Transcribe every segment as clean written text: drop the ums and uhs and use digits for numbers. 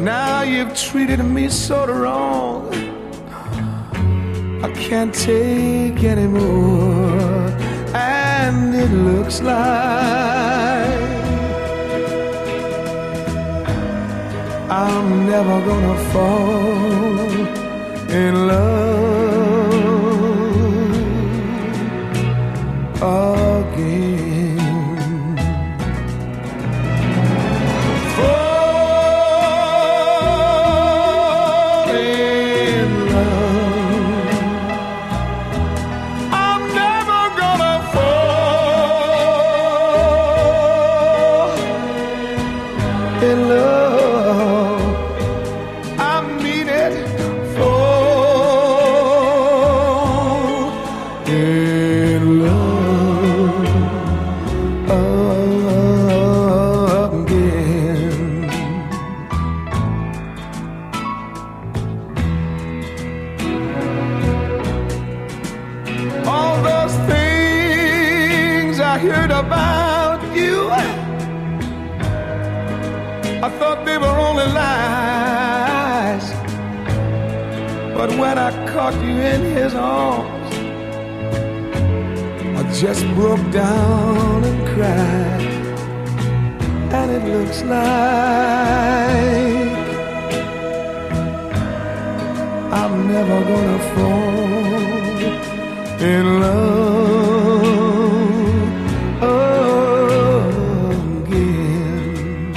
Now you've treated me so wrong, I can't take anymore. And it looks like I'm never gonna fall in love again. Fall in love. I'm never gonna fall in love. I mean it. Fall in love again. All those things I heard about you, I thought they were only lies. But when I caught you in his arms, I just broke down and cried. And it looks like I'm never gonna fall in love again.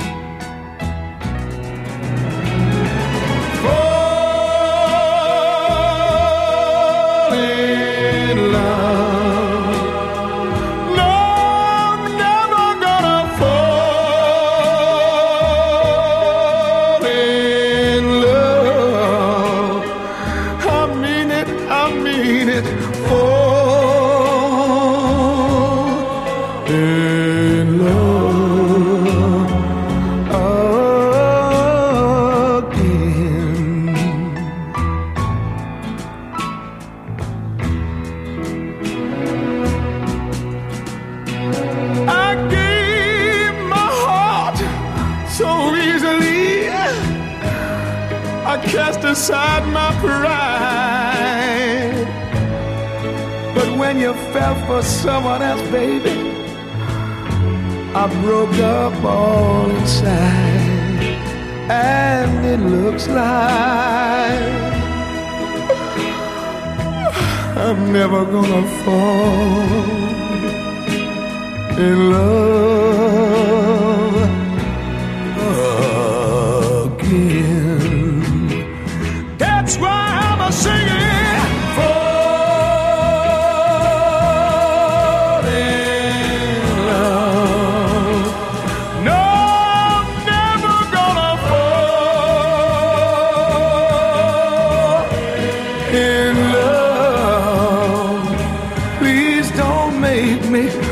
Fall in love. No, I'm never gonna fall in love. I mean it, I mean it. Fall in love again. I gave my heart so easily, I cast aside my pride. But when you fell for someone else, baby, I broke up all inside. And it looks like I'm never gonna fall in love again. That's why I'm a singing. Fall in love. No, I'm never gonna fall in love. Please don't make me